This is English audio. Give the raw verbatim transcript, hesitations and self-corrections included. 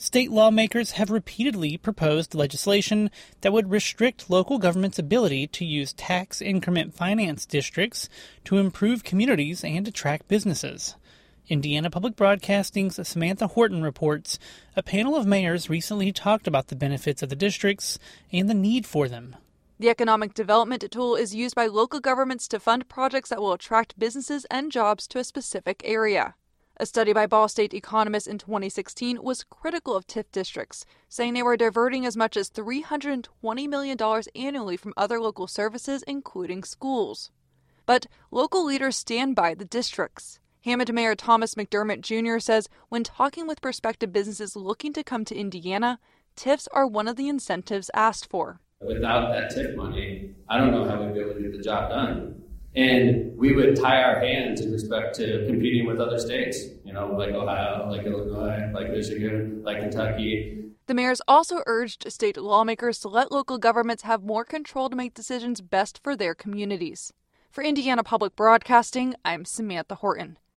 State lawmakers have repeatedly proposed legislation that would restrict local government's ability to use tax increment finance districts to improve communities and attract businesses. Indiana Public Broadcasting's Samantha Horton reports a panel of mayors recently talked about the benefits of the districts and the need for them. The economic development tool is used by local governments to fund projects that will attract businesses and jobs to a specific area. A study by Ball State economists in twenty sixteen was critical of T I F districts, saying they were diverting as much as three hundred twenty million dollars annually from other local services, including schools. But local leaders stand by the districts. Hammond Mayor Thomas McDermott Junior says when talking with prospective businesses looking to come to Indiana, T I Fs are one of the incentives asked for. Without that T I F money, I don't know how we'd be able to get the job done. And we would tie our hands in respect to competing with other states, you know, like Ohio, like Illinois, like Michigan, like Kentucky. The mayors also urged state lawmakers to let local governments have more control to make decisions best for their communities. For Indiana Public Broadcasting, I'm Samantha Horton.